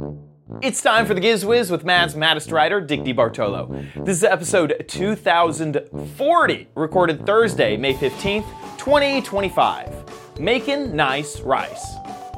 It's time for the Giz Wiz with Matt's maddest writer, Dick DeBartolo. This is episode 2040, recorded Thursday, May 15th, 2025. Making nice rice.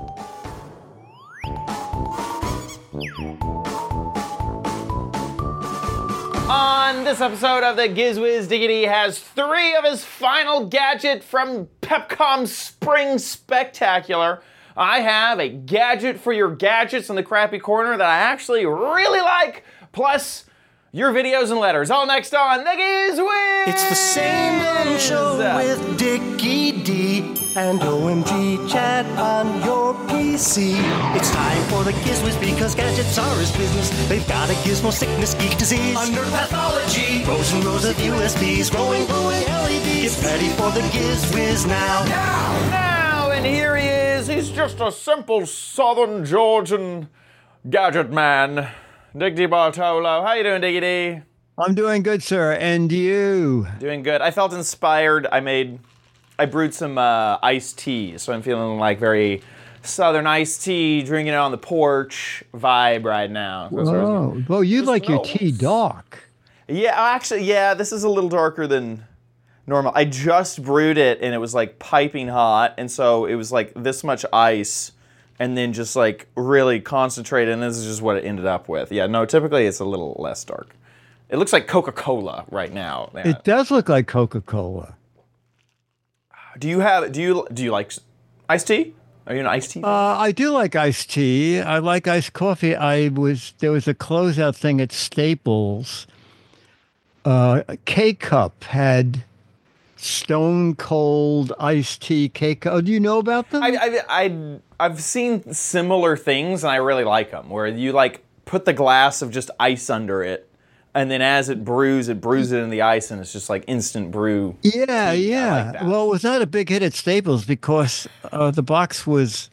On this episode of the Giz Wiz, Diggity has three of his final gadget from Pepcom's Spring Spectacular. I have a gadget for your gadgets in the crappy corner that I actually really like, plus your videos and letters. All next on the Giz Wiz! It's the same damn show with Dickie D and OMG chat on your PC. It's time for the Giz Wiz because gadgets are his business. They've got a gizmo sickness, geek disease, under pathology, rows and rows of USBs, glowing LEDs. Get ready for the Giz Wiz now. Now, and here he is. He's just a simple Southern Georgian gadget man. Dick DeBartolo. How you doing, Diggy D? I'm doing good, sir. And you? Doing good. I felt inspired. I brewed some iced tea, so I'm feeling like very Southern iced tea, drinking it on the porch vibe right now. Oh, well, you like your tea dark. Yeah, actually, this is a little darker than normal. I just brewed it, and it was like piping hot, and so it was like this much ice, and then just like really concentrated, and this is just what it ended up with. Yeah, no, typically it's a little less dark. It looks like Coca-Cola right now. Yeah. It does look like Coca-Cola. Do you like iced tea? Are you an iced tea? I do like iced tea. I like iced coffee. There was a closeout thing at Staples. K-Cup had Stone Cold iced tea cake. Oh, do you know about them? I've seen similar things, and I really like them. Where you like put the glass of just ice under it, and then as it brews it in the ice, and it's just like instant brew. Yeah, tea. yeah. I like that. Well, it was not a big hit at Staples because the box was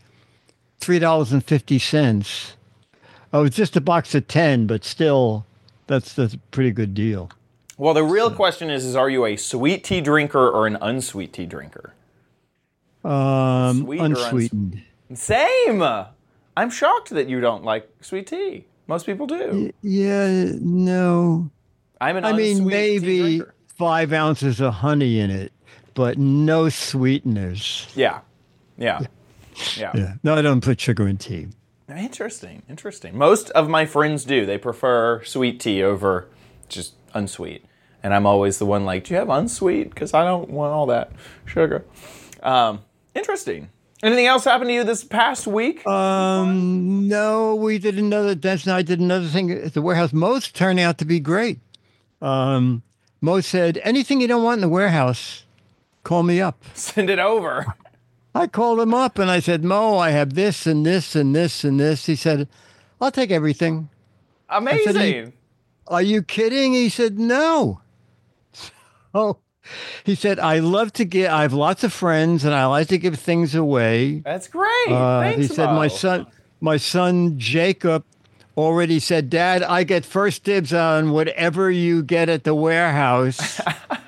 $3.50. Oh, it's just a box of 10, but still, that's a pretty good deal. Well, the real question is are you a sweet tea drinker or an unsweet tea drinker? Sweet or unsweetened. Same! I'm shocked that you don't like sweet tea. Most people do. Yeah, no. I'm an unsweet tea maybe drinker. 5 ounces of honey in it, but no sweeteners. Yeah. Yeah. No, I don't put sugar in tea. Interesting. Most of my friends do. They prefer sweet tea over just unsweet. And I'm always the one like, do you have unsweet? Because I don't want all that sugar. Interesting. Anything else happened to you this past week? No, Dennis and I did another thing at the warehouse. Mo's turned out to be great. Mo said, anything you don't want in the warehouse, call me up. Send it over. I called him up and I said, Mo, I have this and this and this and this. He said, I'll take everything. Amazing. I said, are you kidding? He said, no. Oh, he said, I have lots of friends and I like to give things away. That's great. Thanks, he said, Mo. my son Jacob already said, Dad, I get first dibs on whatever you get at the warehouse.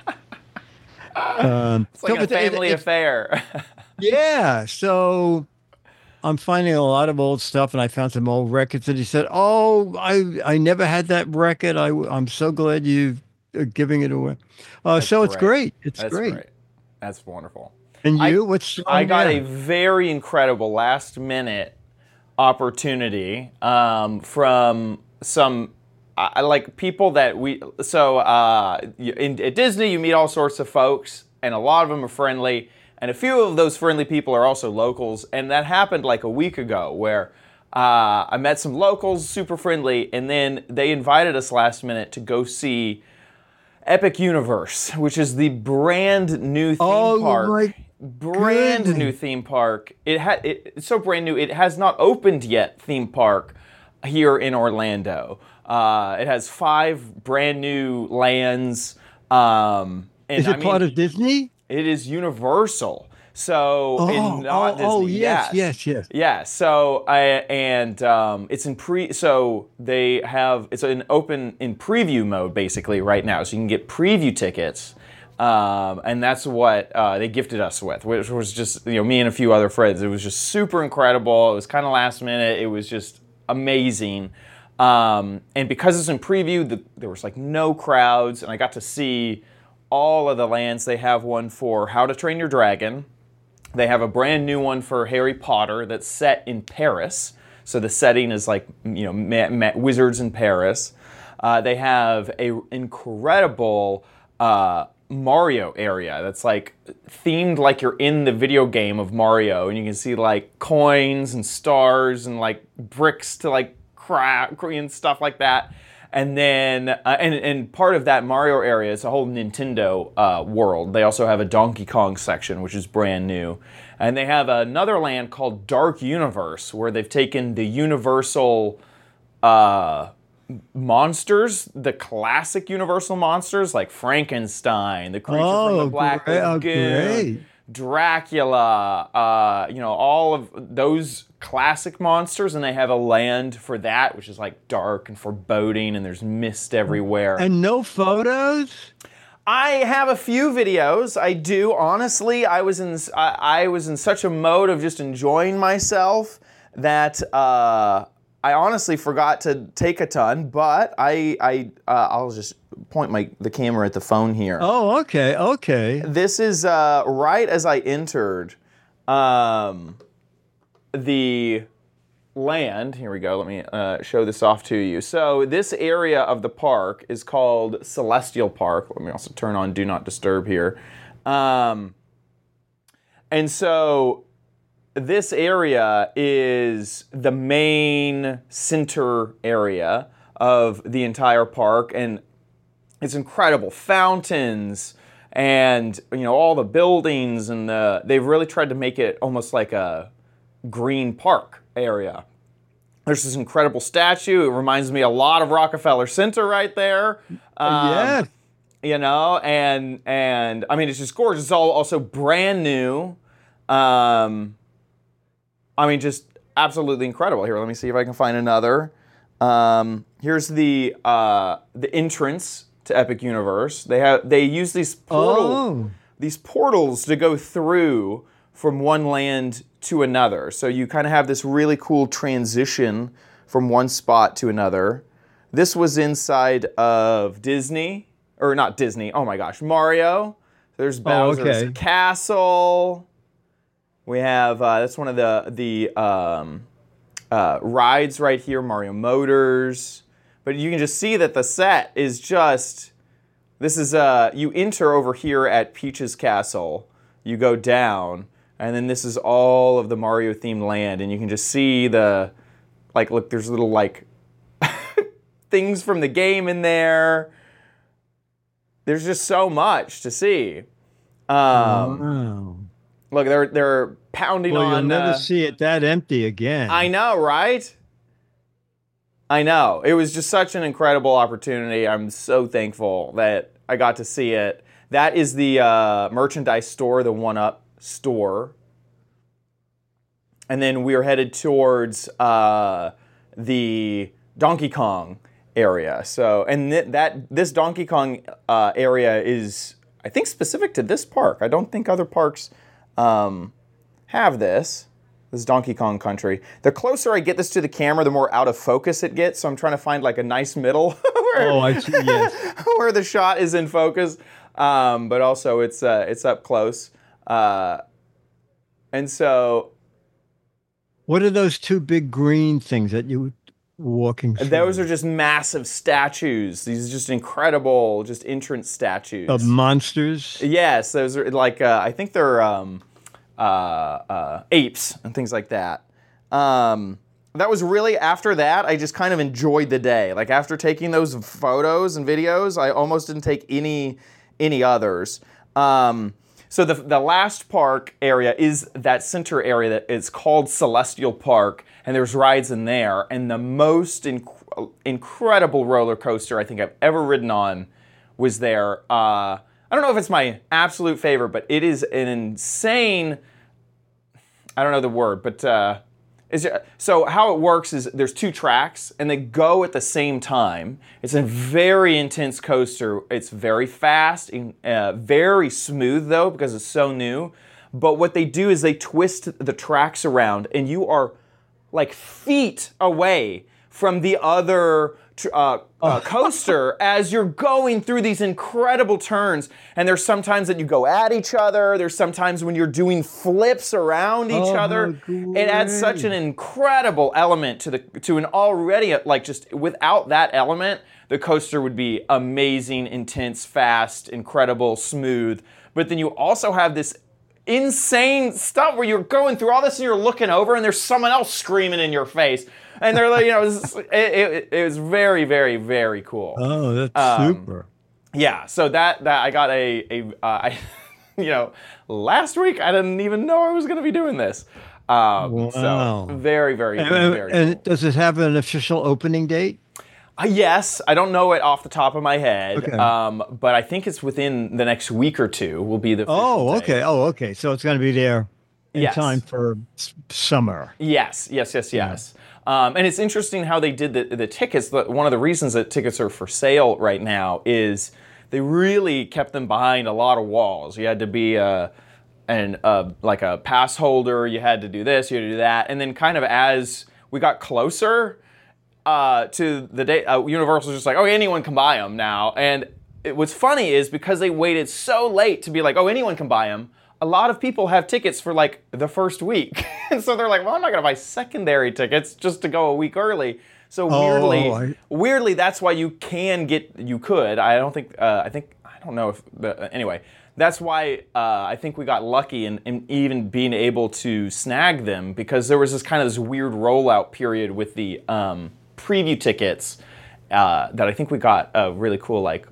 It's like a family affair. Yeah. So I'm finding a lot of old stuff, and I found some old records. And he said, "Oh, I never had that record. I'm so glad you're giving it away." So it's great. That's great. That's wonderful. And you, I got a very incredible last minute opportunity from some like people that at Disney you meet all sorts of folks, and a lot of them are friendly. And a few of those friendly people are also locals, and that happened like a week ago where I met some locals, super friendly, and then they invited us last minute to go see Epic Universe, which is the brand new theme park. Brand new theme park. It's so brand new, it has not opened yet theme park here in Orlando. It has 5 brand new lands. Is it part of Disney? It is Universal. So not Disney. Yes. Yeah. So it's in So it's an open in preview mode basically right now. So you can get preview tickets, and that's what they gifted us with, which was just me and a few other friends. It was just super incredible. It was kind of last minute. It was just amazing. And because it's in preview, there was like no crowds, and I got to see all of the lands. They have one for How to Train Your Dragon. They have a brand new one for Harry Potter that's set in Paris. So the setting is like, wizards in Paris. They have an incredible Mario area that's like themed like you're in the video game of Mario, and you can see like coins and stars and like bricks to like crack and stuff like that. And then and part of that Mario area is a whole Nintendo world. They also have a Donkey Kong section, which is brand new. And they have another land called Dark Universe, where they've taken the Universal monsters, the classic Universal monsters, like Frankenstein, the creature from the Black Lagoon, Dracula, all of those classic monsters, and they have a land for that, which is like dark and foreboding, and there's mist everywhere. And no photos? I have a few videos. I do. Honestly, I was in such a mode of just enjoying myself that I honestly forgot to take a ton. But I'll just point the camera at the phone here. Oh, okay. This is right as I entered the land. Here we go. Let me show this off to you. So this area of the park is called Celestial Park. Let me also turn on Do Not Disturb here. And so this area is the main center area of the entire park, and it's incredible. Fountains and all the buildings, and they've really tried to make it almost like a green park area. There's this incredible statue. It reminds me a lot of Rockefeller Center right there. Yeah. And I mean, it's just gorgeous. It's all also brand new. Just absolutely incredible. Here, let me see if I can find another. Here's the entrance to Epic Universe. They use these portals to go through from one land to another. So you kind of have this really cool transition from one spot to another. This was inside of Disney, or not Disney, oh my gosh, Mario. There's Bowser's Castle. We have, that's one of the rides right here, Mario Motors. But you can just see that the set is just, this is, you enter over here at Peach's Castle, you go down, and then this is all of the Mario-themed land, and you can just see look, there's little, things from the game in there. There's just so much to see. Wow. Look, they're pounding on... You'll never see it that empty again. I know, right? I know. It was just such an incredible opportunity. I'm so thankful that I got to see it. That is the merchandise store, the 1UP store. And then we're headed towards the Donkey Kong area. So, and this Donkey Kong area is, I think, specific to this park. I don't think other parks have this. This is Donkey Kong Country. The closer I get this to the camera, the more out of focus it gets. So I'm trying to find like a nice middle where, I see, yes. where the shot is in focus, but also it's up close. And so, what are those two big green things that you were walking through? Those are just massive statues. These are just incredible, just entrance statues. Of monsters? Yes, those are like, I think they're apes and things like that. That was really, after that, I just kind of enjoyed the day. Like, after taking those photos and videos, I almost didn't take any others. So the last park area is that center area that is called Celestial Park, and there's rides in there. And the most incredible roller coaster I think I've ever ridden on was there. I don't know if it's my absolute favorite, but it is an insane, I don't know the word, but so how it works is there's two tracks, and they go at the same time. It's a very intense coaster. It's very fast, and very smooth, though, because it's so new. But what they do is they twist the tracks around, and you are like feet away from the other coaster as you're going through these incredible turns. And there's sometimes that you go at each other. There's sometimes when you're doing flips around each other. It adds such an incredible element to an already, like, just without that element, the coaster would be amazing, intense, fast, incredible, smooth. But then you also have this insane stuff where you're going through all this and you're looking over and there's someone else screaming in your face. And they're like, it was very, very, very cool. Oh, that's super. Yeah, so that I got last week I didn't even know I was going to be doing this. Wow. So very, very, very cool. And does it have an official opening date? Yes, I don't know it off the top of my head, Okay. but I think it's within the next week or two will be the official date. Okay. Oh, okay. So it's going to be there in Yes. time for summer. Yes. And it's interesting how they did the tickets. One of the reasons that tickets are for sale right now is they really kept them behind a lot of walls. You had to be like a pass holder. You had to do this, you had to do that. And then kind of as we got closer to the day, Universal was just like, oh, anyone can buy them now. And what's funny is because they waited so late to be like, oh, anyone can buy them, a lot of people have tickets for like the first week. And so they're like, well, I'm not going to buy secondary tickets just to go a week early. So weirdly, that's why you could. I don't think, I don't know if, anyway, that's why I think we got lucky in even being able to snag them, because there was this weird rollout period with the preview tickets that I think we got a really cool, like,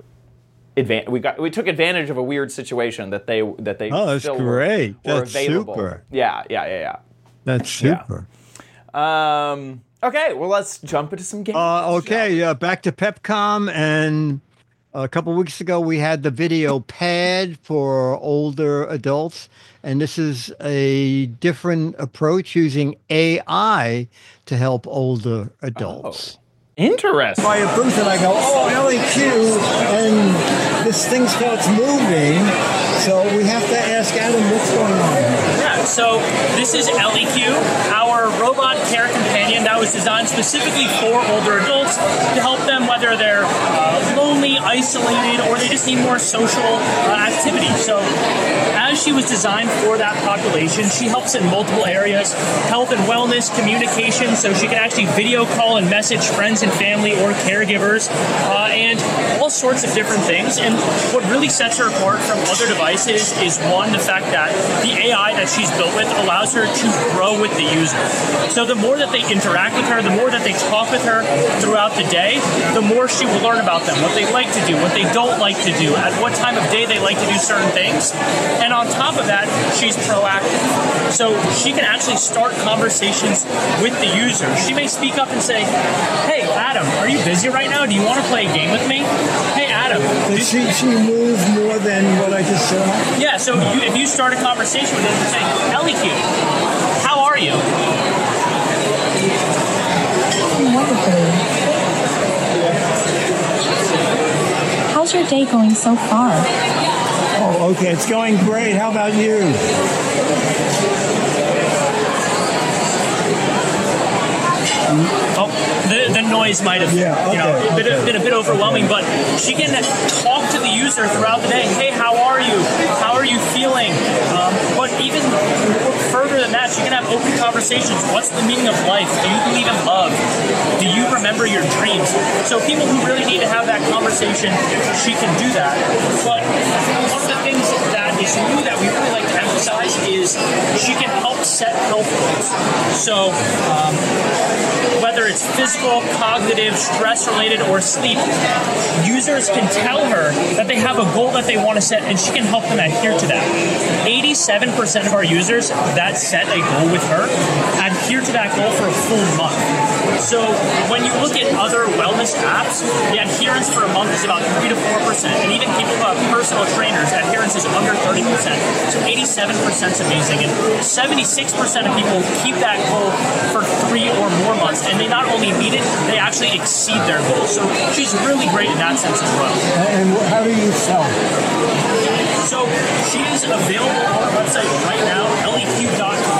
we took advantage of a weird situation that they Oh, that's still great. were That's available. super. Yeah. That's super. Okay, well, let's jump into some games. Okay, back to Pepcom, and a couple weeks ago we had the video pad for older adults, and this is a different approach using AI to help older adults. Interesting. By a booth and I go, oh, LEQ, and this thing starts moving, so we have to ask Adam what's going on here. Yeah, so this is LEQ, our robot care companion that was designed specifically for older adults to help them whether they're lonely, isolated, or they just need more social activity. So as she was designed for that population, she helps in multiple areas: health and wellness, communication, so she can actually video call and message friends and family or caregivers, and all sorts of different things. And what really sets her apart from other devices is, one, the fact that the AI that she's built with allows her to grow with the user. So the more that they interact with her, the more that they talk with her throughout the day, the more she will learn about them, what they like to do, what they don't like to do, at what time of day they like to do certain things. And on top of that, she's proactive. So she can actually start conversations with the user. She may speak up and say, hey, Adam, are you busy right now? Do you want to play a game with me? Hey, Adam. Does she move more than what I just saw? Yeah, so if you start a conversation with her and say, LEQ, how are you? Wonderful. How's your day going so far? Oh, okay, it's going great. How about you? Oh, the noise might have been a bit overwhelming, but she can talk to the user throughout the day. Hey, how are you? How are you feeling? But even further than that, she can have open conversations. What's the meaning of life? Do you believe in love? Do you remember your dreams? So people who really need to have that conversation, she can do that. But one of the things that is new that we really like to emphasize is she can help set health goals. So whether it's physical, cognitive, stress-related, or sleep, users can tell her that they have a goal that they want to set, and she can help them adhere to that. 87% of our users that set a goal with her adhere to that goal for a full month. So when you look at other wellness apps, the adherence for a month is about 3 to 4%, and even people who have personal trainers, adherence is under 30%. So 87% is amazing, and 76% of people keep that goal for 3 or more months, and they not only meet it, they actually exceed their goal. So she's really great in that sense as well. And how do you sell? So she is available on our website right now, leq.com, starting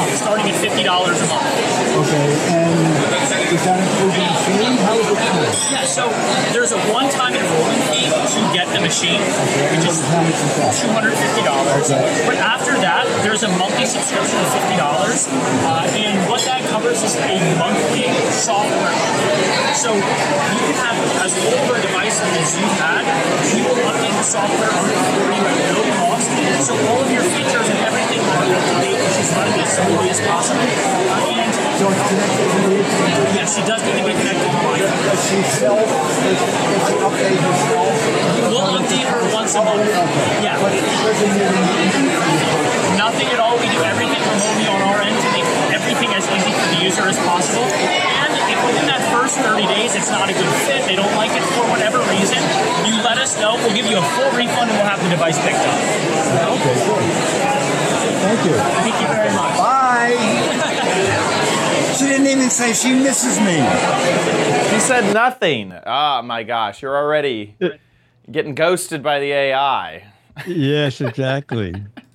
only $50 a month. Okay, and is that including the fee? How is it done? Yeah, so there's a one-time enrollment fee to get the machine, which is $250. But after that, there's a monthly subscription of $50, and what that covers is a monthly software update. So you can have as old a device as you've had, we will update the software for you at no cost. So all of your features and everything are up to date, which is running as smoothly as possible. And So it's connected to the internet? yes, she does need to be connected to Wi-Fi. Does she update herself? We'll update her once a month. Yeah. But it doesn't need Nothing at all. We do everything remotely on our end to make everything as easy for the user as possible. And if within that first 30 days it's not a good fit, they don't like it for whatever reason, you let us know. We'll give you a full refund and we'll have the device picked up. Okay, good. Thank you. Thank you very much. Bye. She didn't even say she misses me. He said nothing. Oh my gosh, you're already getting ghosted by the AI. Yes, exactly.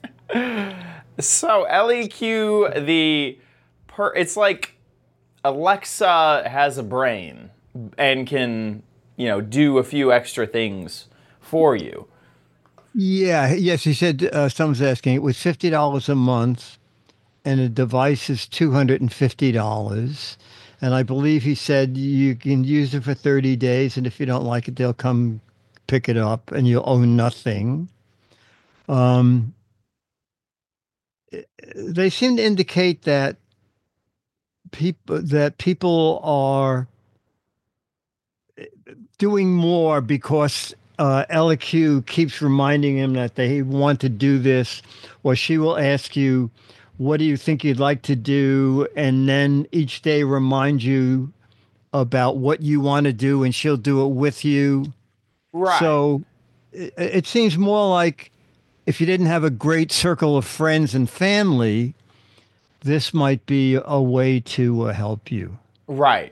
So LEQ, it's like Alexa has a brain and can, do a few extra things for you. Yeah, yes, he said, someone's asking, it was $50 a month, and the device is $250. And I believe he said you can use it for 30 days, and if you don't like it, they'll come pick it up, and you'll owe nothing. They seem to indicate that people are doing more because LEQ keeps reminding him that they want to do this, or she will ask you, what do you think you'd like to do? And then each day remind you about what you want to do, and she'll do it with you. Right. So it seems more like if you didn't have a great circle of friends and family, this might be a way to help you. Right.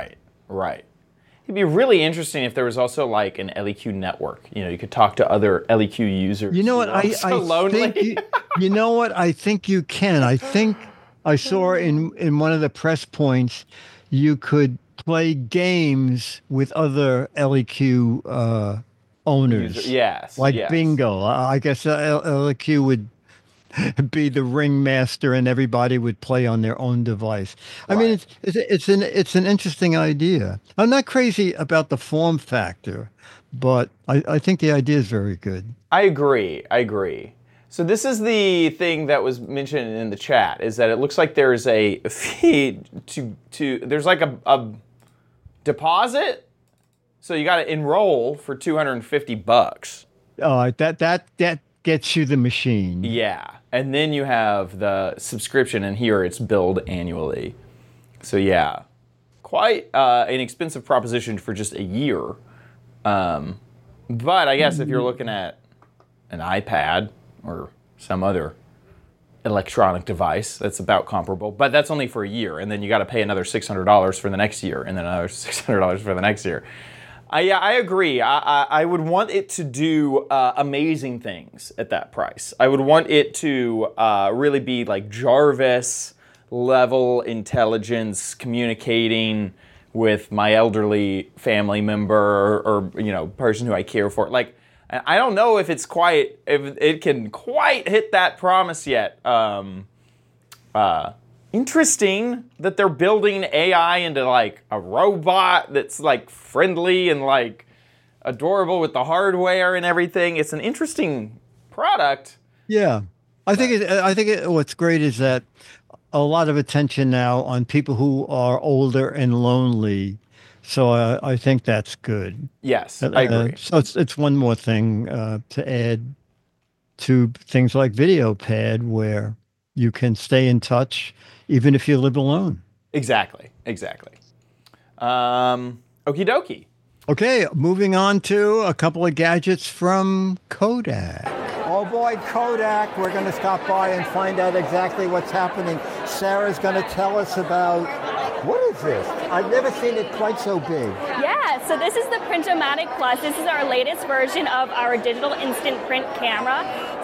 It'd be really interesting if there was also like an LEQ network. You could talk to other LEQ users. You know what? I lonely. think you know what? I think you can. I think I saw in one of the press points you could play games with other LEQ owners. Yes. Like yes. bingo. I guess LEQ would be the ringmaster, and everybody would play on their own device. I mean, it's an interesting idea. I'm not crazy about the form factor, but I think the idea is very good. I agree. So this is the thing that was mentioned in the chat, is that it looks like there's a fee to there's like a deposit. So you got to enroll for $250. That gets you the machine. Yeah. And then you have the subscription, and here it's billed annually. So yeah, quite an expensive proposition for just a year. But I guess if you're looking at an iPad or some other electronic device, that's about comparable. But that's only for a year, and then you got to pay another $600 for the next year, and then another $600 for the next year. Yeah, I agree. I would want it to do amazing things at that price. I would want it to really be like Jarvis level intelligence, communicating with my elderly family member or person who I care for. Like, I don't know if it can quite hit that promise yet. Interesting that they're building AI into like a robot that's like friendly and like adorable with the hardware and everything. It's an interesting product. Yeah, I think what's great is that a lot of attention now on people who are older and lonely. So I think that's good. Yes, I agree. So it's one more thing to add to things like VideoPad, where you can stay in touch even if you live alone. Exactly. Okie dokie. Okay, moving on to a couple of gadgets from Kodak. Oh boy, Kodak, we're going to stop by and find out exactly what's happening. Sarah's going to tell us about, what is this? I've never seen it quite so big. Yeah, so this is the Print-O-Matic Plus. This is our latest version of our digital instant print camera. So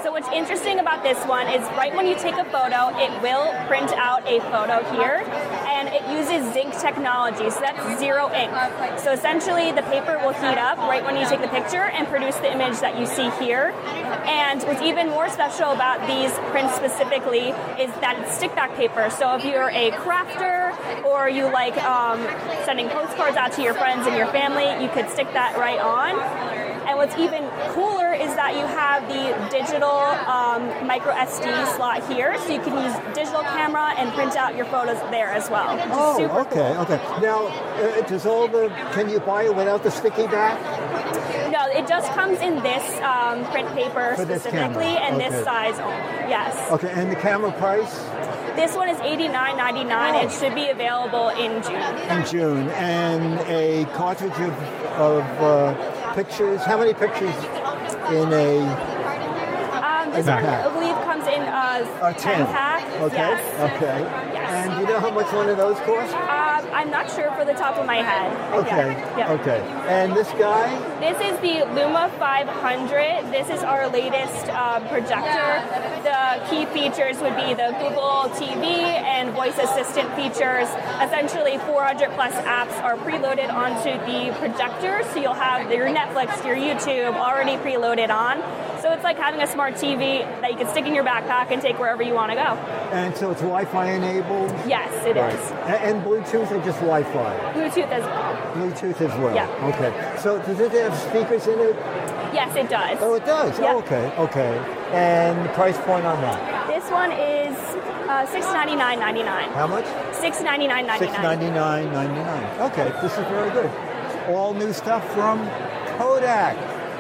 So what's interesting about this one is right when you take a photo, it will print out a photo here, and it uses zinc technology, so that's zero ink. So essentially the paper will heat up right when you take the picture and produce the image that you see here. And what's even more special about these prints specifically is that it's stick back paper. So if you're a crafter or you like sending postcards out to your friends and your family, you could stick that right on. And what's even cooler is that you have the digital micro SD slot here, so you can use digital camera and print out your photos there as well. Which is super cool. Okay. Now, can you buy it without the sticky back? No, it just comes in this print paper For this specifically camera. and Okay. this size only. Yes. Okay, and the camera price? This one is $89.99. It should be available in June. In June. And a cartridge of pictures. How many pictures in a This one, I believe, comes in a 10 pack. Okay. Yes. Okay. Yes. And do you know how much one of those costs? I'm not sure for the top of my head. Okay. Yeah. Okay. And this guy? This is the Luma 500. This is our latest projector. The key features would be the Google TV and voice assistant features. Essentially, 400 plus apps are preloaded onto the projector, so you'll have your Netflix, your YouTube already preloaded on. So it's like having a smart TV that you can stick in your backpack and take wherever you want to go. And so it's Wi-Fi enabled? Yes, it is. And Bluetooth or just Wi-Fi? Bluetooth as well. Bluetooth as well? Yeah. Okay. So does it have speakers in it? Yes, it does. Oh, it does? Yeah. Oh, okay. And the price point on that? This one is $699.99. How much? $699.99. $699.99. Okay, this is very good. All new stuff from Kodak.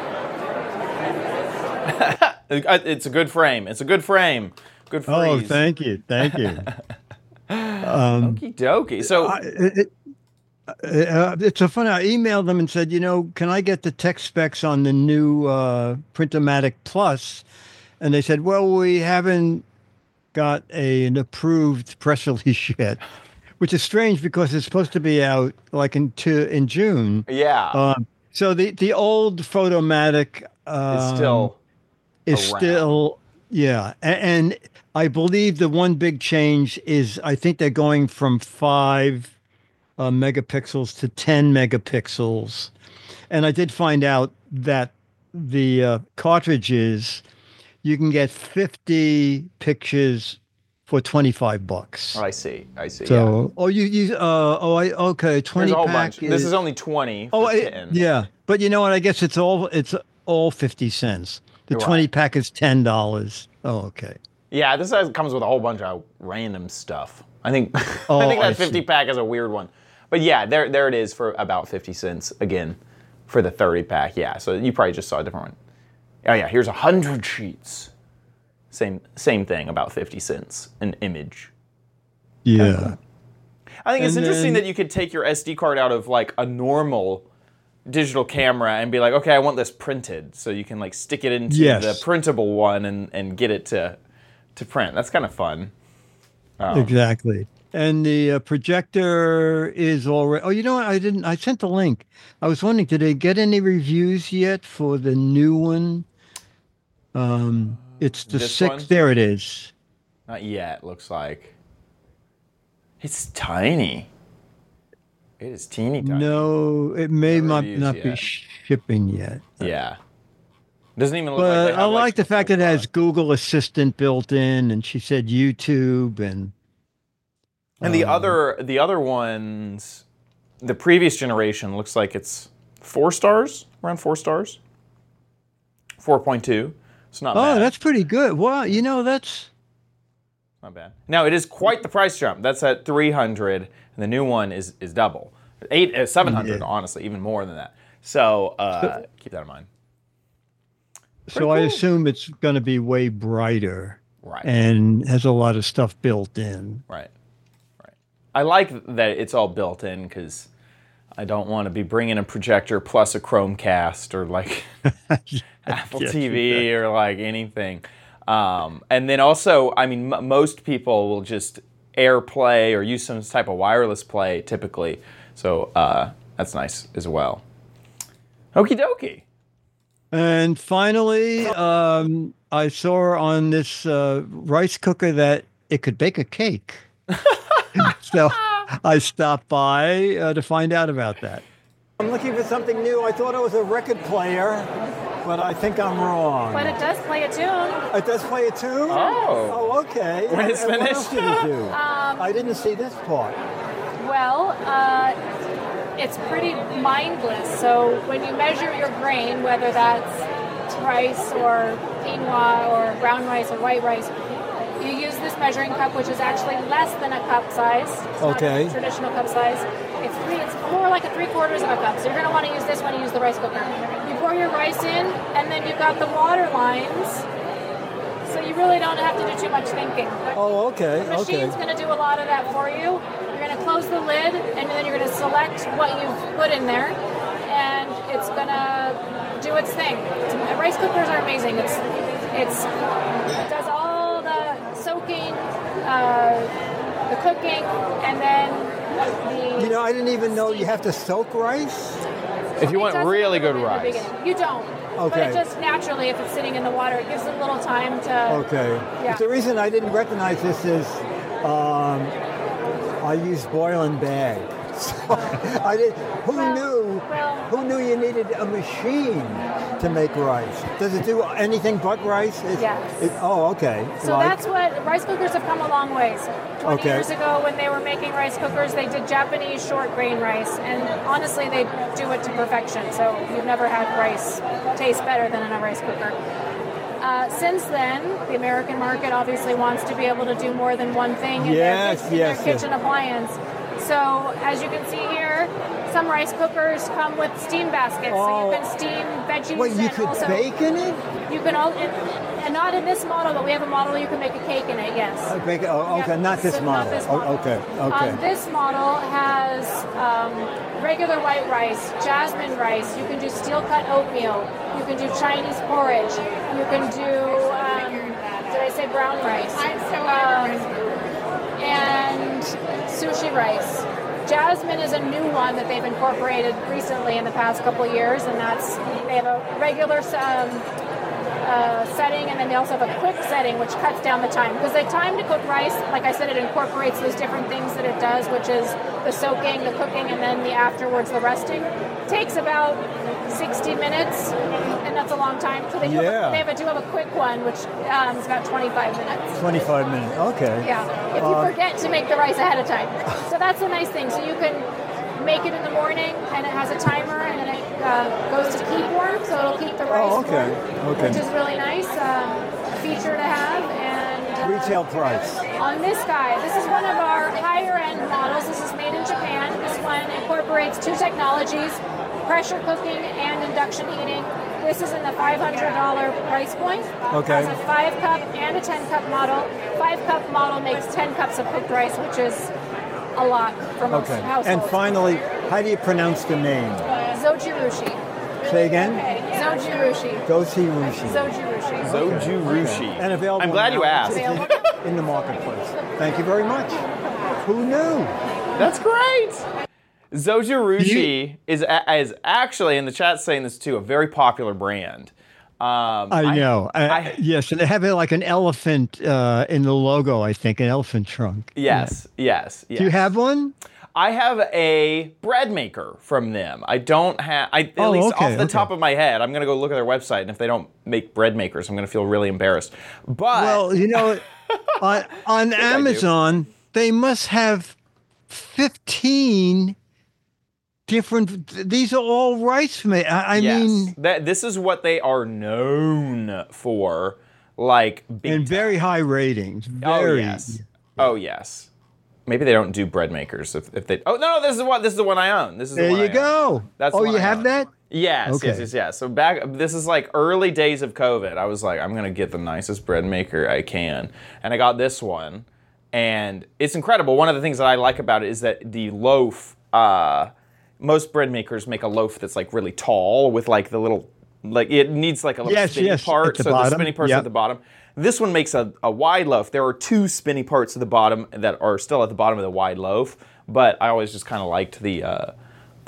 It's a good frame. It's a good frame. Good freeze. Oh, thank you. Okie dokie. So it's a fun. I emailed them and said, can I get the tech specs on the new Printomatic Plus? And they said, well, we haven't got an approved press release yet, which is strange because it's supposed to be out like in June. yeah, So the old Photomatic is still yeah, and I believe the one big change is I think they're going from 5 megapixels to 10 megapixels, and I did find out that the cartridges you can get 50 pictures for $25. I see. So okay, 20 There's a whole pack bunch. This is only 20 for 10. yeah, but I guess it's all 50 cents. The You're 20 right. pack is $10. Oh, okay. Yeah, this comes with a whole bunch of random stuff. I think Oh, I think that I 50 see. pack is a weird one. But yeah, there it is for about 50 cents again for the 30 pack. Yeah, so you probably just saw a different one. Oh yeah, here's 100 sheets. Same thing, about 50 cents an image. Yeah. I think it's And interesting then- that you could take your SD card out of like a normal digital camera and be like, okay, I want this printed, so you can like stick it into Yes. the printable one and get it to print. That's kind of fun. Exactly. And the projector is already. Oh, you know what? I sent the link. I was wondering, did they get any reviews yet for the new one? It's the This 6. one? There it is. Not yet, looks like. It's tiny. It is teeny tiny. No, it may No not reviews be yet. shipping yet. Yeah. Doesn't even look But like they I have, like the fact that it full has Google Assistant built in, and she said YouTube and. And the other ones, the previous generation looks like it's 4 stars, around 4 stars. 4.2. It's not bad. Oh, that's pretty good. Wow, that's. Not bad. Now it is quite the price jump. That's at 300, and the new one is double. 700, Yeah. honestly, even more than that. So keep that in mind. So I assume it's going to be way brighter. Right. And has a lot of stuff built in. Right. I like that it's all built in because I don't want to be bringing a projector plus a Chromecast or like Apple TV or like anything. And then also, I mean, most people will just AirPlay or use some type of wireless play typically. So that's nice as well. Okie dokie. And finally, I saw on this rice cooker that it could bake a cake. So I stopped by to find out about that. I'm looking for something new. I thought it was a record player, but I think I'm wrong. But it does play a tune. It does play a tune? Oh. Oh, okay. When it's And what finished? else did it do? I didn't see this part. Well, it's pretty mindless. So when you measure your grain, whether that's rice or quinoa or brown rice or white rice, you use this measuring cup, which is actually less than a cup size. It's not Okay. a traditional cup size. It's more like a 3/4 of a cup. So you're going to want to use this when you use the rice cooker. You pour your rice in, and then you've got the water lines. So you really don't have to do too much thinking. Oh, okay. The machine's going to do a lot of that for you. You're going to close the lid, and then you're going to select what you've put in there, and it's going to do its thing. Rice cookers are amazing. It does all the soaking, the cooking, and then the... You know, I didn't even know you have to soak rice. If you want It doesn't really good in the rice. beginning. You don't. But Okay. it just naturally, if it's sitting in the water, it gives it a little time to... Okay. Yeah. But the reason I didn't recognize this is I use boiling bag. So I did. Who knew you needed a machine to make rice? Does it do anything but rice? Yes. Oh, okay. So that's what rice cookers have come a long ways. 20 Okay. years ago, when they were making rice cookers, they did Japanese short grain rice, and honestly, they do it to perfection. So you've never had rice taste better than in a rice cooker. Since then, the American market obviously wants to be able to do more than one thing in their kitchen appliance. So as you can see here, some rice cookers come with steam baskets, so you can steam veggies. Wait, you and could also, bake in it? You can and not in this model, but we have a model you can make a cake in it. Yes. Bake it. Oh, okay, Yeah, not this so model. not this model. Okay. This model has regular white rice, jasmine rice. You can do steel cut oatmeal. You can do Chinese porridge. You can do, did I say brown rice? And sushi rice. Jasmine is a new one that they've incorporated recently in the past couple of years, and they have a regular setting, and then they also have a quick setting, which cuts down the time. Because the time to cook rice, like I said, it incorporates those different things that it does, which is the soaking, the cooking, and then the afterwards, the resting. Takes about 60 minutes, and that's a long time. So they do have a quick one, which is about 25 minutes. 25 minutes. Okay. Yeah, if you forget to make the rice ahead of time. So that's a nice thing. So you can make it in the morning, and it has a timer, and then it goes to keep warm, so it'll keep the rice warm, which is really nice feature to have. And retail price. On this guy, this is one of our higher end models. This is made in Japan. This one incorporates two technologies, pressure cooking and induction heating. This is in the $500 price point. Okay. It has a 5-cup and a 10-cup model. 5-cup model makes 10 cups of cooked rice, which is a lot for most households. And finally, how do you pronounce the name? Zojirushi. Say again? Zojirushi. Zojirushi. Zojirushi. Zojirushi. And available. I'm glad you asked. In the marketplace. Thank you very much. Who knew? That's great. Zojirushi is actually, in the chat saying this too, a very popular brand. I know. Yes, and they have like an elephant in the logo, I think, an elephant trunk. Yes. Do you have one? I have a bread maker from them. I don't have, at least off the top of my head, I'm going to go look at their website, and if they don't make bread makers, I'm going to feel really embarrassed. But well, you know, on Amazon, they must have 15 different. These are all rice made. I mean, this is what they are known for, like and very high ratings. Oh yes. Maybe they don't do bread makers if they. Oh no, this is the one I own. This is there. You go. That's you have that. Yes. So this is like early days of COVID. I was like, I'm gonna get the nicest bread maker I can, and I got this one, and it's incredible. One of the things that I like about it is that the loaf. Most bread makers make a loaf that's like really tall with like the little, like it needs like a little spinny part, so the spinny part's at the bottom. This one makes a wide loaf. There are two spinny parts at the bottom that are still at the bottom of the wide loaf, but I always just kind of liked the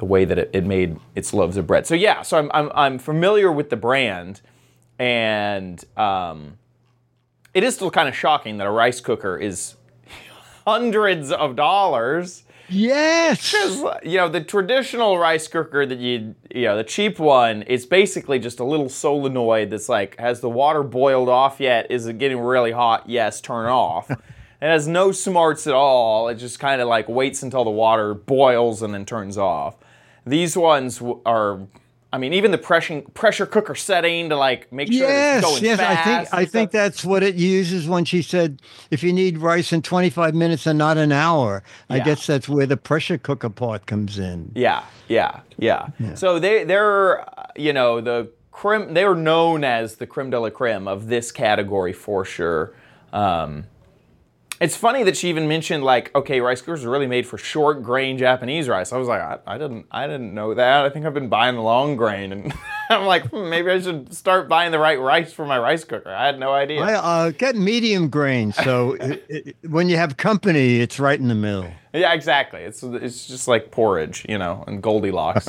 the way that it made its loaves of bread. So yeah, so I'm familiar with the brand, and it is still kind of shocking that a rice cooker is hundreds of dollars. Yes. Because, the traditional rice cooker that the cheap one, it's basically just a little solenoid that's like, has the water boiled off yet? Is it getting really hot? Yes, turn off. It has no smarts at all. It just kind of like waits until the water boils and then turns off. These ones are, even the pressure cooker setting to like make sure it's going fast. I think that's what it uses when she said, if you need rice in 25 minutes and not an hour. I guess that's where the pressure cooker part comes in. Yeah. So they're the creme. They are known as the creme de la creme of this category for sure. It's funny that she even mentioned like, okay, rice cookers are really made for short grain Japanese rice. I was like, I didn't know that. I think I've been buying long grain, and I'm like, maybe I should start buying the right rice for my rice cooker. I had no idea. I get medium grain, so when you have company, it's right in the middle. Yeah, exactly. It's just like porridge, and Goldilocks.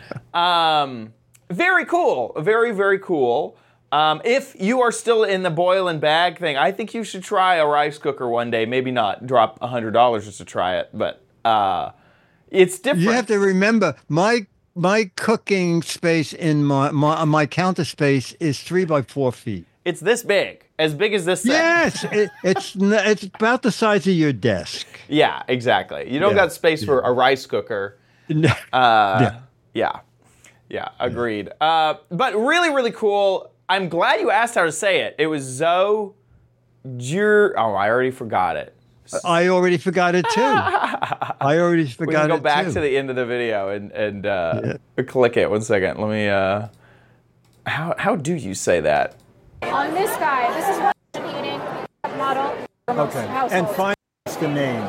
Very cool. Very, very cool. If you are still in the boil and bag thing, I think you should try a rice cooker one day. Maybe not drop $100 just to try it, but it's different. You have to remember, my cooking space in my counter space is 3 by 4 feet. It's this big, as big as this thing. Yes, it's about the size of your desk. Yeah, exactly. You don't got space for a rice cooker. Yeah, agreed. But really, really cool. I'm glad you asked how to say it. It was Zojur. Oh, I already forgot it. I already forgot it too. We can go back to the end of the video and click it. 1 second. Let me. How do you say that? On this guy, this is what I'm eating model. Okay. And find the name.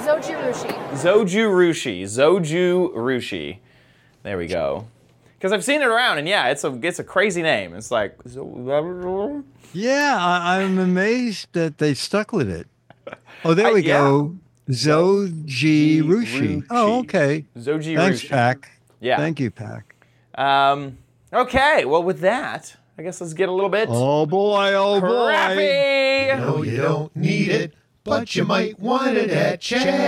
Zojur Rushi. There we go. Because I've seen it around, and it's a crazy name. It's like, yeah, I'm amazed that they stuck with it. Oh, there we go. Zojur Rushi. Oh, okay. Zojur Rushi. Thanks, Pac. Yeah. Thank you, Pac. Okay, well, with that, I guess let's get a little bit. Oh boy! Crappy. No, you don't need it, but you might want it at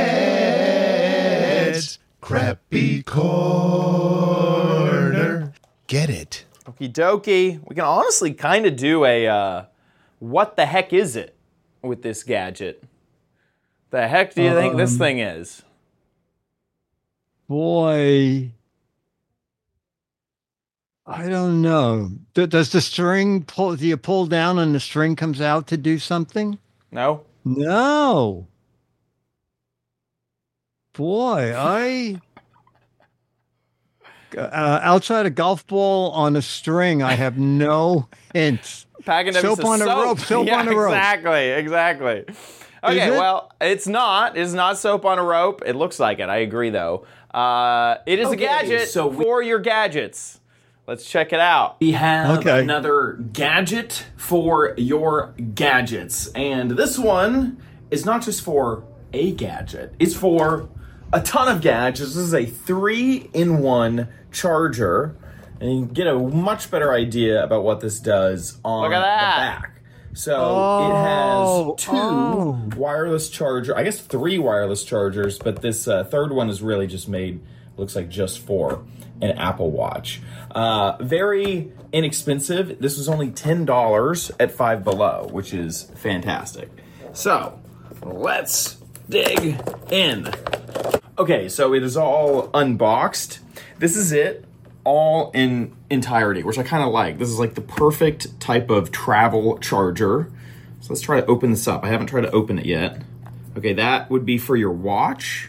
Chad's Crappy Corner. Get it? Okie dokie. We can honestly kind of do a what the heck is it with this gadget? The heck do you think this thing is? Boy, I don't know. Does the string pull? Do you pull down and the string comes out to do something? No. No. Boy, outside a golf ball on a string, I have no hints. Soap on a rope. Soap on a rope. Exactly. Okay, well, it's not. It's not soap on a rope. It looks like it. I agree, though. It is a gadget for your gadgets. Let's check it out. We have another gadget for your gadgets. And this one is not just for a gadget. It's for a ton of gadgets. This is a 3-in-1 charger. And you can get a much better idea about what this does on the back. So it has 2 wireless chargers. I guess 3 wireless chargers. But this third one is really just made, looks like just for an Apple Watch. Very inexpensive. This was only $10 at Five Below, which is fantastic. So let's dig in. Okay, so it is all unboxed. This is it, all in entirety, which I kind of like. This is like the perfect type of travel charger. So let's try to open this up. I haven't tried to open it yet. Okay, that would be for your watch.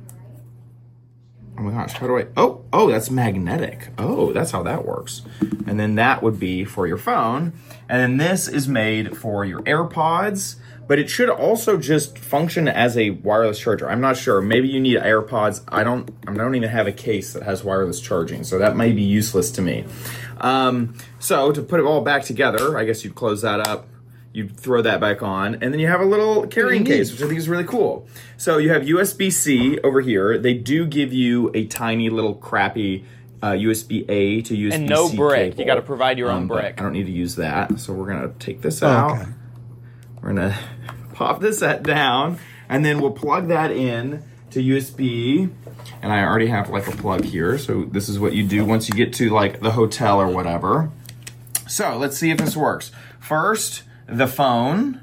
Oh my gosh, how do I, oh, that's magnetic. Oh, that's how that works. And then that would be for your phone. And then this is made for your AirPods, but it should also just function as a wireless charger. I'm not sure, maybe you need AirPods. I don't even have a case that has wireless charging, so that might be useless to me. So to put it all back together, I guess you'd close that up. You throw that back on, and then you have a little carrying case, which I think is really cool. So you have USB-C over here. They do give you a tiny little crappy USB-A to USB-C and no brick. cable. You got to provide your own brick. I don't need to use that, so we're gonna take this out. Okay. We're gonna pop this down, and then we'll plug that in to USB. And I already have like a plug here, so this is what you do once you get to like the hotel or whatever. So let's see if this works. First, the phone.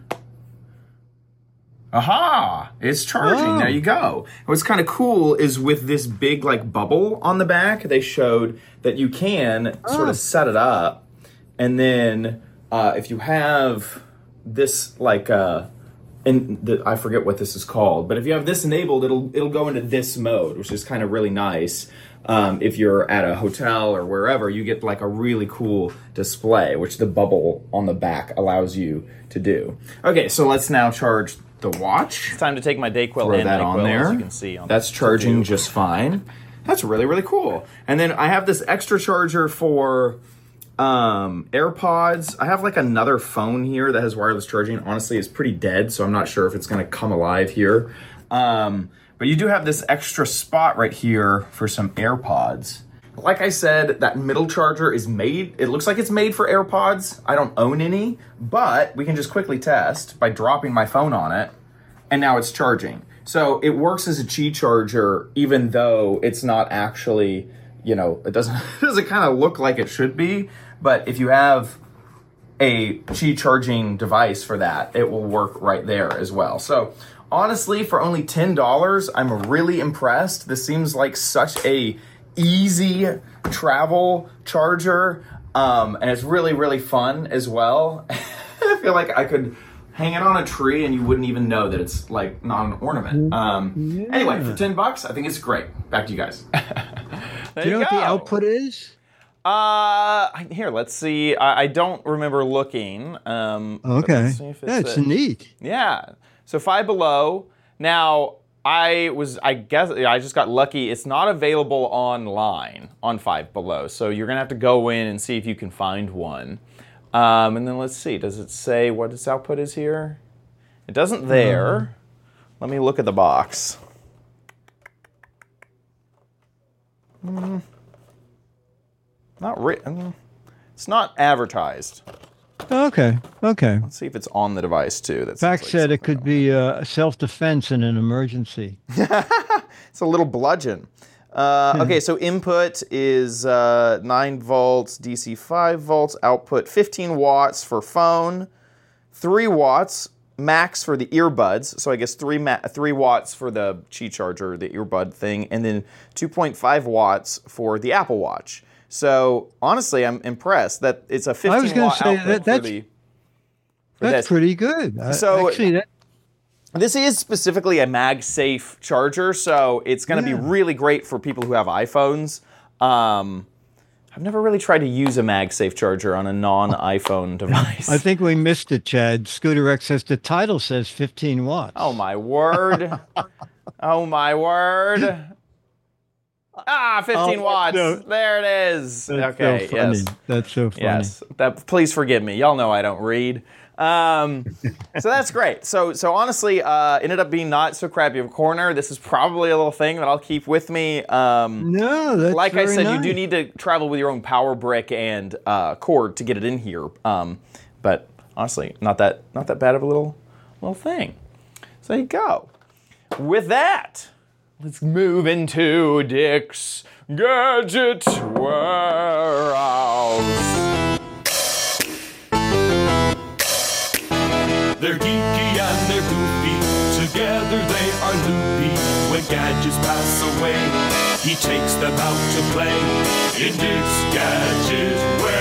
Aha! It's charging. Oh. There you go. What's kind of cool is with this big like bubble on the back, they showed that you can sort of set it up, and then if you have this like I forget what this is called, but if you have this enabled, it'll go into this mode, which is kind of really nice. If you're at a hotel or wherever, you get like a really cool display, which the bubble on the back allows you to do. Okay, so let's now charge the watch. It's time to take my Dayquil Throw and that NyQuil, on there. as you can see. That's charging just fine. That's really, really cool. And then I have this extra charger for AirPods. I have like another phone here that has wireless charging. Honestly, it's pretty dead, so I'm not sure if it's going to come alive here. But you do have this extra spot right here for some AirPods. Like I said, that middle charger is made, it looks like it's made for AirPods. I don't own any, but we can just quickly test by dropping my phone on it, and now it's charging. So it works as a Qi charger, even though it's not actually, you know, it doesn't kind of look like it should be. But if you have a Qi charging device for that, it will work right there as well. So honestly, for only $10, I'm really impressed. This seems like such a easy travel charger, and it's really, really fun as well. I feel like I could hang it on a tree and you wouldn't even know that it's like not an ornament. Anyway, for $10, I think it's great. Back to you guys. Do you know what the output is? Here, let's see. I don't remember looking. Okay. Let's see if That's neat. Yeah. So Five Below. Now, I just got lucky. It's not available online on Five Below. So you're going to have to go in and see if you can find one. And then let's see. Does it say what its output is here? It doesn't there. Let me look at the box. Not written. It's not advertised. Okay. Let's see if it's on the device too. Fact said it could be self-defense in an emergency. It's a little bludgeon. Okay, so input is 9 volts, DC 5 volts, output 15 watts for phone, 3 watts max for the earbuds. So I guess 3 watts for the Qi charger, the earbud thing, and then 2.5 watts for the Apple Watch. So honestly, I'm impressed that it's a 15 watt output for the. That's pretty good. So actually, this is specifically a MagSafe charger, so it's going to be really great for people who have iPhones. I've never really tried to use a MagSafe charger on a non-iPhone device. I think we missed it, Chad. Scooter X says the title says 15 watts. Oh my word! Oh my word! 15 watts. No. There it is. That's okay. So funny. Yes. That's so funny. Yes. Please forgive me. Y'all know I don't read. So that's great. So honestly, ended up being not so crappy of a corner. This is probably a little thing that I'll keep with me. No, that's like I said, nice. you do need to travel with your own power brick and cord to get it in here. But honestly, not that bad of a little thing. So there you go. With that, let's move into Dick's Gadget Warehouse. They're geeky and they're goofy, together they are loopy. When gadgets pass away, he takes them out to play in Dick's Gadget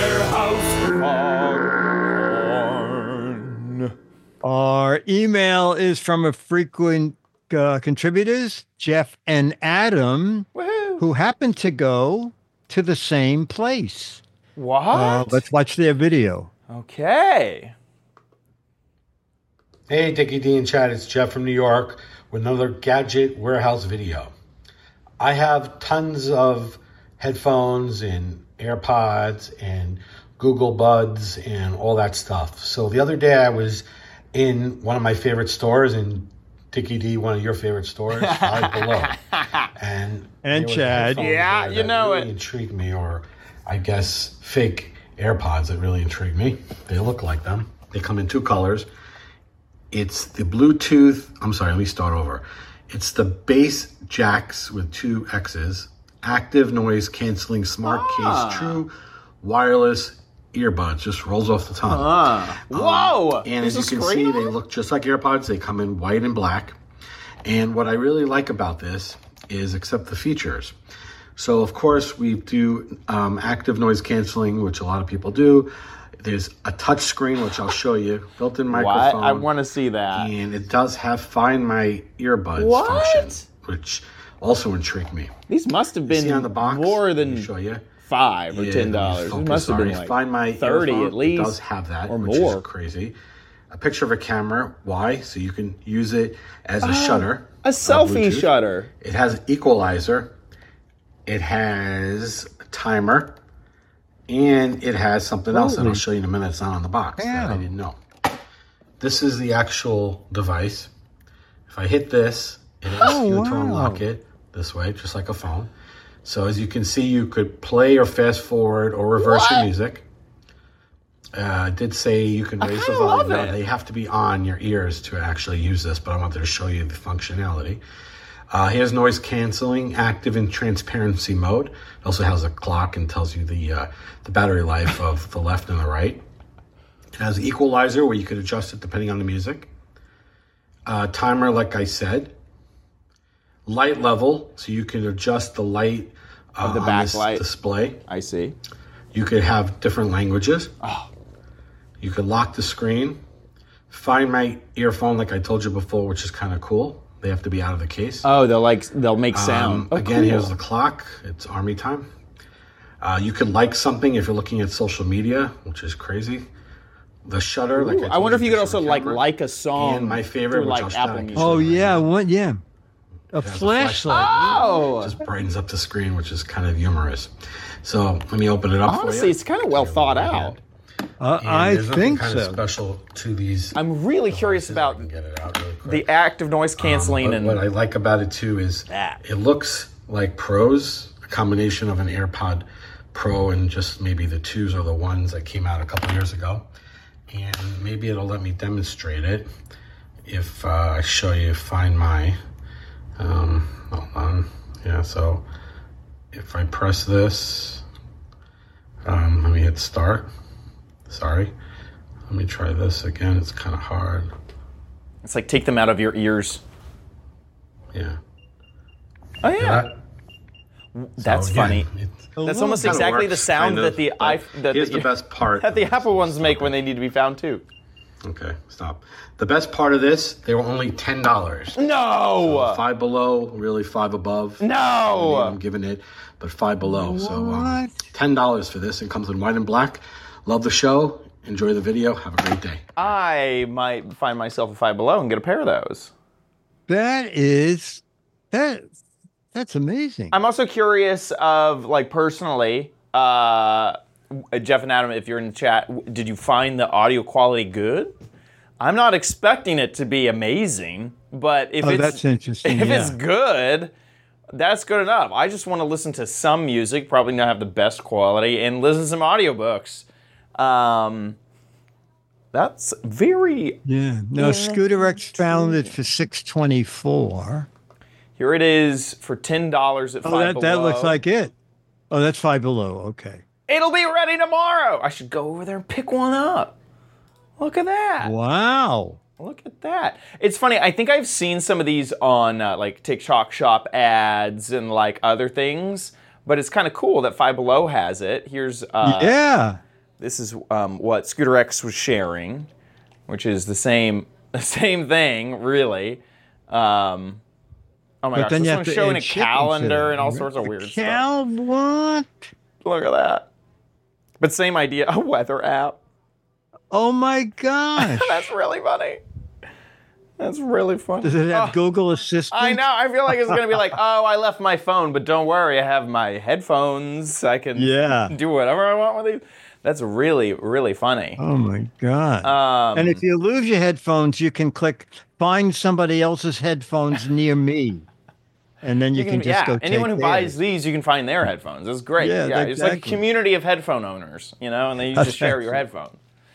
Warehouse. Our email is from a frequent contributors, Jeff and Adam, who happen to go to the same place. What? Let's watch their video. Okay. Hey, Dickie D and Chad, it's Jeff from New York with another Gadget Warehouse video. I have tons of headphones and AirPods and Google Buds, and all that stuff. So the other day I was in one of my favorite stores, in Dickie D, one of your favorite stores, Five Below. And Chad. Yeah, you know really intrigued me, or I guess fake AirPods that really intrigued me. They look like them. They come in 2 colors. It's the Bluetooth, I'm sorry, let me start over. It's the bass jacks with 2 X's, active noise canceling smart case, true wireless earbuds. Just rolls off the tongue. Whoa! And as you can see, they look just like AirPods. They come in white and black. And what I really like about this is, except the features. So of course we do active noise canceling, which a lot of people do. There's a touch screen, which I'll show you, built-in microphone. I want to see that. And it does have Find My Earbuds function, which also intrigued me. These must have been on the box? more than show you. $5 or $10. It must have been like Find My 30 earphone, at least. It does have that, or which more. is crazy. A picture of a camera. Why? So you can use it as a shutter. A selfie Bluetooth. shutter. It has an equalizer. It has a timer. And it has something else that I'll show you in a minute. It's not on the box that I didn't know. This is the actual device. If I hit this, it asks you to unlock it this way, just like a phone. So as you can see, you could play or fast forward or reverse your music. I did say you can raise the volume. Now, they have to be on your ears to actually use this, but I wanted to show you the functionality. Here's noise canceling, active in transparency mode. It also has a clock and tells you the battery life of the left and the right. It has an equalizer where you could adjust it depending on the music. Timer, like I said. Light level, so you can adjust the light of the on this backlight display. I see. You could have different languages. You could lock the screen. Find My earphone, like I told you before, which is kind of cool. They have to be out of the case. Oh, they'll make sound. Again, here's the clock. It's army time. You could like something if you're looking at social media, which is crazy. The shutter, like I wonder if you could also like a song. And my favorite, through, which like I'll Apple Music. Oh, yeah. A flashlight. Oh! Just brightens up the screen, which is kind of humorous. So let me open it up for you. Honestly, it's kind of well thought out. I think kind so. Of special to these. I'm really curious about the active noise canceling. But what I like about it too is it looks like Pros, a combination of an AirPod Pro and just maybe the 2s or the 1s that came out a couple years ago. And maybe it'll let me demonstrate it if I show you Find My. Hold on. Yeah, so if I press this, let me hit start. Sorry. Let me try this again. It's kind of hard. It's like take them out of your ears. Yeah. Oh, yeah. That's funny. That's almost exactly the sound that the best part that the Apple ones make when they need to be found too. Okay, stop. The best part of this, they were only $10. No! So Five Below, really Five Above. No! I'm giving it, but Five Below. What? So $10 for this. It comes in white and black. Love the show. Enjoy the video. Have a great day. I might find myself a Five Below and get a pair of those. That's amazing. I'm also curious of, like, personally, Jeff and Adam, if you're in the chat, did you find the audio quality good? I'm not expecting it to be amazing, but if that's interesting. It's good, that's good enough. I just want to listen to some music, probably not have the best quality, and listen to some audiobooks. That's very... Yeah. No, Scooter X found it for $624. Here it is for $10 at Five Below. That looks like it. Oh, that's Five Below. Okay. It'll be ready tomorrow. I should go over there and pick one up. Look at that. Wow. Look at that. It's funny. I think I've seen some of these on like TikTok Shop ads and like other things, but it's kind of cool that Five Below has it. Here's This is what Scooter X was sharing, which is the same thing, really. Oh my gosh, this one's showing a calendar and all sorts of weird stuff. What? Look at that. But same idea, a weather app. Oh my gosh. That's really funny. That's really funny. Does it have Google Assistant? I know. I feel like it's going to be like, oh, I left my phone, but don't worry, I have my headphones. I can do whatever I want with these. That's really, really funny. Oh, my God. And if you lose your headphones, you can click find somebody else's headphones near me. And then you can just go take anyone who buys these, you can find their headphones. It's great. Yeah, It's exactly. like a community of headphone owners, you know, and then you just share your headphones.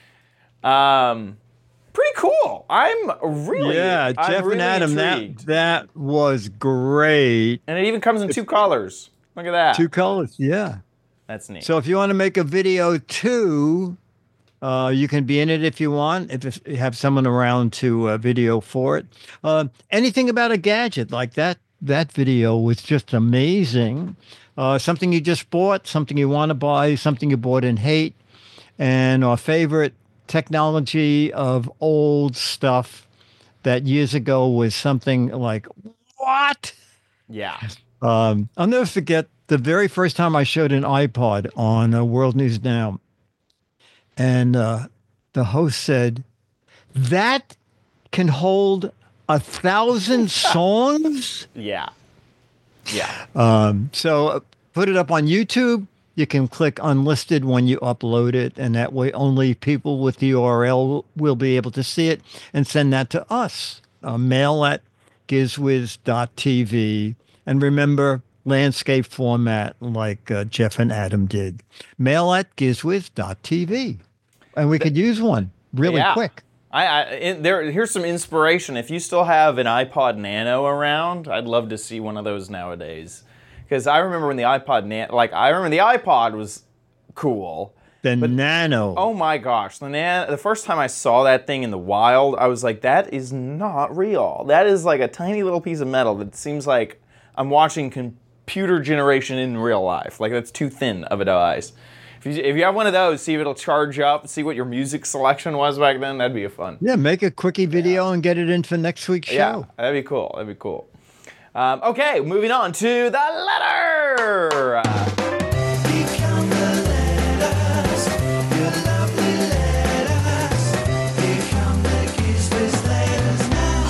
Pretty cool. I'm really Jeff I'm really and Adam, intrigued. that was great. And it even comes in 2 colors. Look at that. 2 colors, yeah. That's neat. So if you want to make a video too, you can be in it if you want, if you have someone around to video for it. Anything about a gadget like that video was just amazing. Something you just bought, something you want to buy, something you bought and hate, and our favorite technology of old stuff that years ago was something like, what? Yeah. I'll never forget the very first time I showed an iPod on World News Now. And the host said, that can hold 1,000 songs? Yeah. Yeah. So put it up on YouTube. You can click unlisted when you upload it, and that way only people with the URL will be able to see it and send that to us. Mail at gizwiz.tv. And remember, landscape format like Jeff and Adam did. Mail at gizwiz.tv. And we could use one really quick. Here's some inspiration. If you still have an iPod Nano around, I'd love to see one of those nowadays. Because I remember when the iPod the iPod was cool. The Nano. Oh my gosh, the first time I saw that thing in the wild, I was like, that is not real. That is like a tiny little piece of metal that seems like I'm watching computer generation in real life. Like, that's too thin of a device. If you have one of those, see if it'll charge up, see what your music selection was back then. That'd be a fun. Yeah, make a quickie video and get it in for next week's show. Yeah, that'd be cool. Okay, moving on to the letter. Become the letters, your lovely letters. Become the Gizwiz letters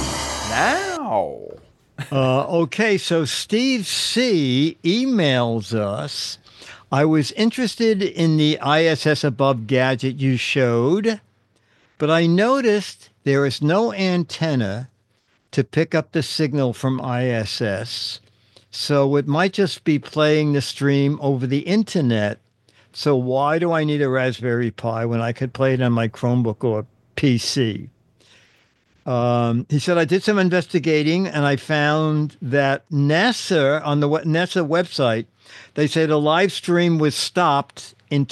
now. Okay, so Steve C. emails us. I was interested in the ISS Above gadget you showed, but I noticed there is no antenna to pick up the signal from ISS, so it might just be playing the stream over the internet. So why do I need a Raspberry Pi when I could play it on my Chromebook or PC? He said, I did some investigating and I found that NASA, on the NASA website, they say the live stream was stopped in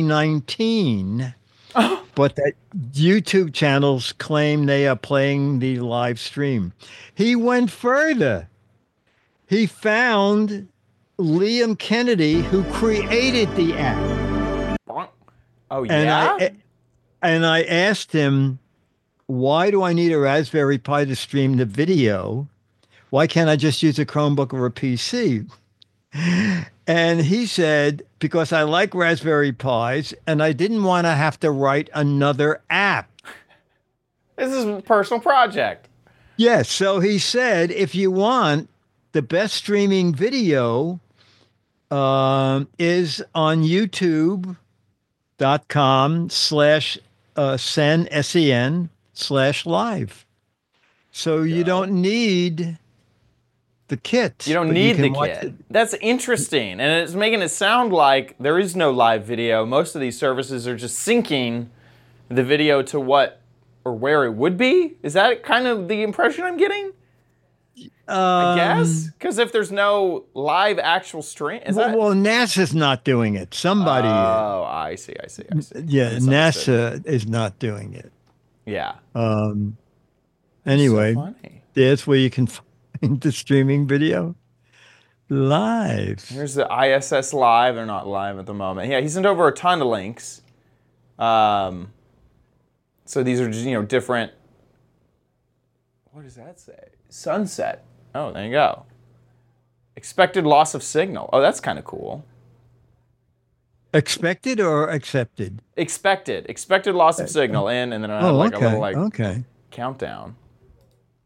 2019, but that YouTube channels claim they are playing the live stream. He went further. He found Liam Kennedy, who created the app. Oh, yeah? And I asked him, why do I need a Raspberry Pi to stream the video? Why can't I just use a Chromebook or a PC? And he said, because I like Raspberry Pis and I didn't want to have to write another app. This is a personal project. Yes. So he said, if you want the best streaming video is on youtube.com/sen/live. So you don't need the kit. You don't need the kit. That's interesting. And it's making it sound like there is no live video. Most of these services are just syncing the video to what or where it would be. Is that kind of the impression I'm getting? I guess. Because if there's no live actual stream, well, NASA's not doing it. Somebody is. Oh, I see. Yeah, NASA is not doing it. Yeah. Anyway, so funny. That's where you can find the streaming video live. Here's the ISS live. They're not live at the moment. Yeah, he sent over a ton of links. So these are just, different. What does that say? Sunset. Oh, there you go. Expected loss of signal. Oh, that's kind of cool. Expected or accepted? Expected loss of signal in, and then I have a little countdown.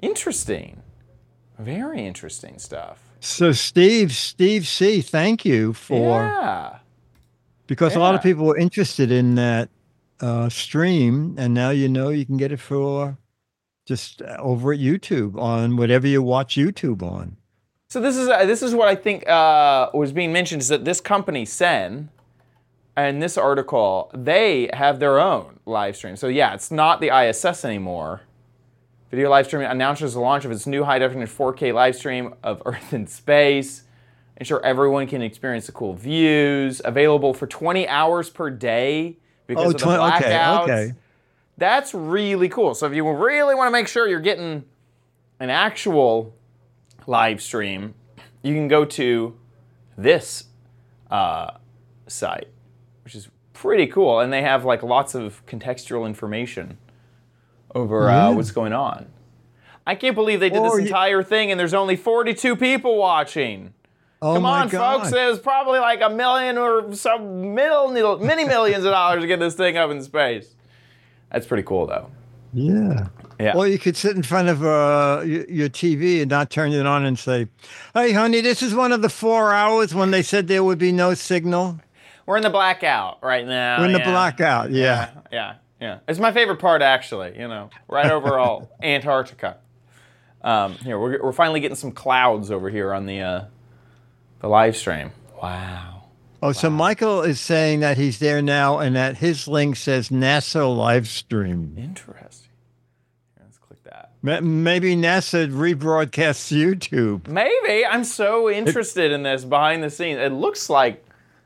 Interesting. Very interesting stuff. So Steve C, thank you for because a lot of people were interested in that stream, and now you know you can get it for just over at YouTube on whatever you watch YouTube on. So this is what I think was being mentioned, is that this company, Sen, and this article, they have their own live stream. So yeah, it's not the ISS anymore. Video live streaming announces the launch of its new high-definition 4K live stream of Earth in space. Ensure everyone can experience the cool views. Available for 20 hours per day because of the blackouts. Okay. That's really cool. So if you really want to make sure you're getting an actual live stream, you can go to this site, which is pretty cool. And they have like lots of contextual information over what's going on. I can't believe they did this entire thing and there's only 42 people watching. Oh, come on, folks. There's probably like $1 million or some many millions of dollars to get this thing up in space. That's pretty cool, though. Yeah. Well, you could sit in front of your TV and not turn it on and say, "Hey, honey, this is one of the 4 hours when they said there would be no signal." We're in the blackout right now. We're in the blackout, yeah. It's my favorite part, actually. Right over Antarctica. Here, we're finally getting some clouds over here on the live stream. Wow. Oh, so Michael is saying that he's there now and that his link says NASA live stream. Interesting. Here, let's click that. Maybe NASA rebroadcasts YouTube. Maybe. I'm so interested in this behind the scenes. It looks like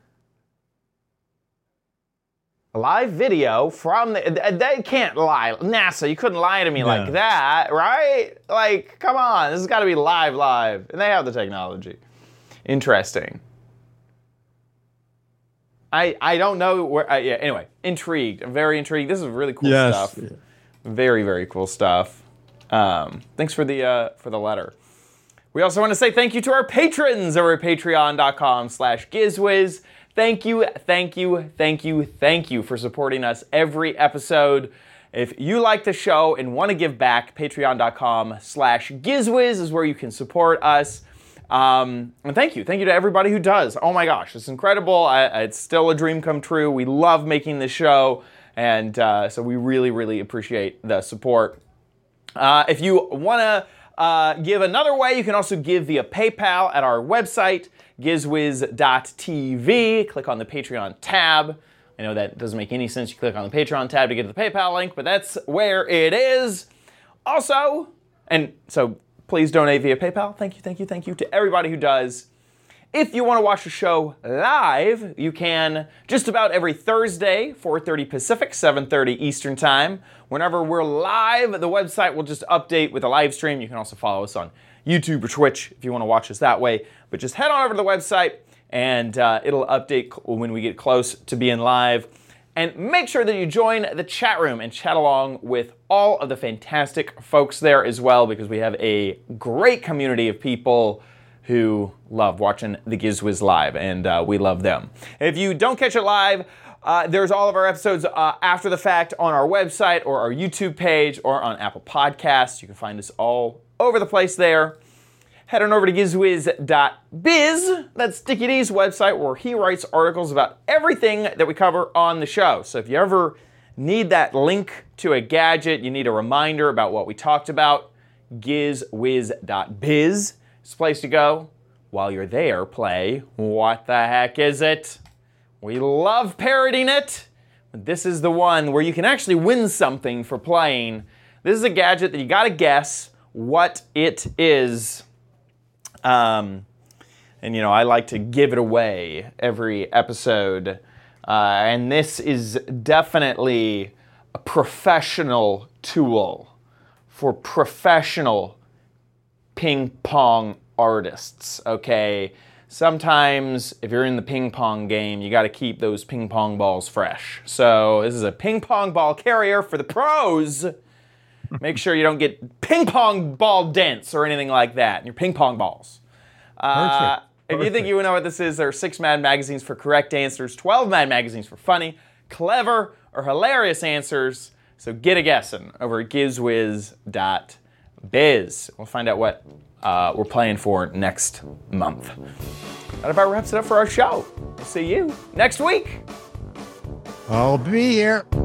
a live video from they can't lie. NASA, you couldn't lie to me like that, right? Like, come on. This has got to be live. And they have the technology. Interesting. I don't know where. Anyway, intrigued. I'm very intrigued. This is really cool stuff. Yeah. Very, very cool stuff. Thanks for the letter. We also want to say thank you to our patrons over at patreon.com/GizWiz. Thank you for supporting us every episode. If you like the show and want to give back, patreon.com/GizWiz is where you can support us. And thank you to everybody who does. Oh my gosh, it's incredible. It's still a dream come true. We love making this show, and so we really, really appreciate the support. If you want to give another way, you can also give via PayPal at our website, gizwiz.tv. Click on the Patreon tab. I know that doesn't make any sense. You click on the Patreon tab to get to the PayPal link, but that's where it is. Also, and so please donate via PayPal. Thank you to everybody who does. If you want to watch the show live, you can just about every Thursday, 4:30 Pacific, 7:30 Eastern Time. Whenever we're live, the website will just update with a live stream. You can also follow us on YouTube or Twitch if you want to watch us that way. But just head on over to the website, and it'll update when we get close to being live. And make sure that you join the chat room and chat along with all of the fantastic folks there as well, because we have a great community of people who love watching the GizWiz live, and we love them. If you don't catch it live, there's all of our episodes after the fact on our website or our YouTube page or on Apple Podcasts. You can find us all over the place there. Head on over to gizwiz.biz. That's Dickie D's website, where he writes articles about everything that we cover on the show. So if you ever need that link to a gadget, you need a reminder about what we talked about, gizwiz.biz is the place to go. While you're there, play What the Heck Is It? We love parodying it, but this is the one where you can actually win something for playing. This is a gadget that you gotta guess what it is. And I like to give it away every episode. And this is definitely a professional tool for professional ping pong artists, okay? Sometimes, if you're in the ping pong game, you got to keep those ping pong balls fresh. So this is a ping pong ball carrier for the pros. Make sure you don't get ping pong ball dents or anything like that in your ping pong balls. Perfect. If you think you know what this is, there are 6 Mad magazines for correct answers, 12 Mad magazines for funny, clever, or hilarious answers. So get a guessing over at gizwiz.biz. biz. We'll find out what we're playing for next month. That about wraps it up for our show. We'll see you next week. I'll be here.